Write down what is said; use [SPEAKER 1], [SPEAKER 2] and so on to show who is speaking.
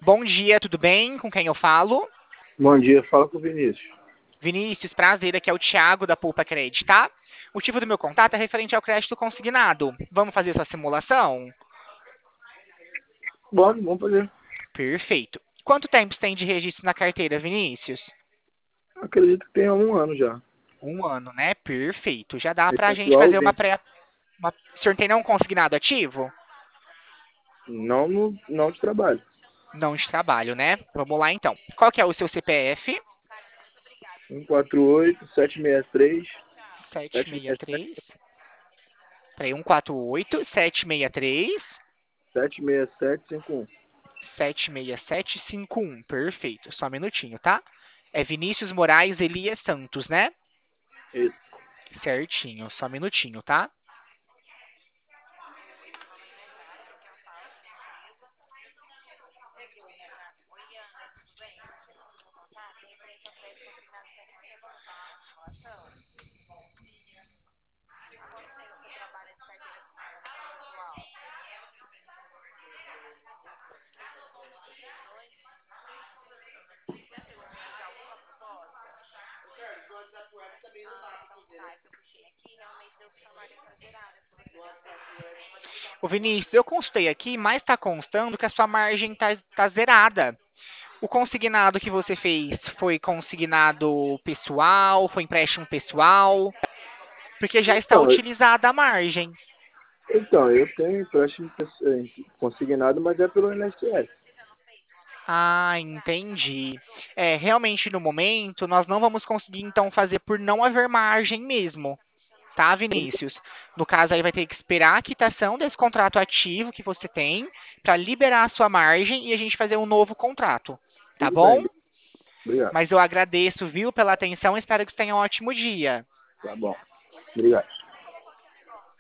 [SPEAKER 1] Bom dia, tudo bem? Com quem eu falo?
[SPEAKER 2] Bom dia, fala com o Vinícius.
[SPEAKER 1] Vinícius, prazer, aqui é o Thiago da Poupa Credit, tá? O motivo do meu contato é referente ao crédito consignado. Vamos fazer essa simulação?
[SPEAKER 2] Vamos fazer.
[SPEAKER 1] Perfeito. Quanto tempo você tem de registro na carteira, Vinícius?
[SPEAKER 2] Acredito que tenha 1 ano já.
[SPEAKER 1] 1 ano, né? Perfeito. Já dá pra gente
[SPEAKER 2] Eventual
[SPEAKER 1] fazer uma
[SPEAKER 2] vence.
[SPEAKER 1] pré... O senhor tem não consignado ativo?
[SPEAKER 2] Não de trabalho.
[SPEAKER 1] Não de trabalho, né? Vamos lá, então. Qual que é o seu CPF?
[SPEAKER 2] 148 763 767
[SPEAKER 1] 763. Peraí, 148 763
[SPEAKER 2] 76751.
[SPEAKER 1] 76751. Perfeito. Só um minutinho, tá? É Vinícius Moraes Elias Santos, né?
[SPEAKER 2] Isso.
[SPEAKER 1] Certinho. Só um minutinho, tá? O Vinícius, eu consultei aqui, mas está constando que a sua margem tá zerada. O consignado que você fez foi consignado pessoal, foi empréstimo pessoal, porque já está
[SPEAKER 2] Então,
[SPEAKER 1] utilizada a margem.
[SPEAKER 2] eu tenho empréstimo consignado, mas é pelo INSS.
[SPEAKER 1] Ah, entendi. É, realmente no momento nós não vamos conseguir então fazer por não haver margem mesmo, tá, Vinícius? No caso aí vai ter que esperar a quitação desse contrato ativo que você tem para liberar a sua margem e a gente fazer um novo contrato, tá
[SPEAKER 2] Tudo bem,
[SPEAKER 1] bom?
[SPEAKER 2] obrigado.
[SPEAKER 1] Mas eu agradeço, viu, pela atenção e espero que você tenha um ótimo dia.
[SPEAKER 2] Tá bom. Obrigado.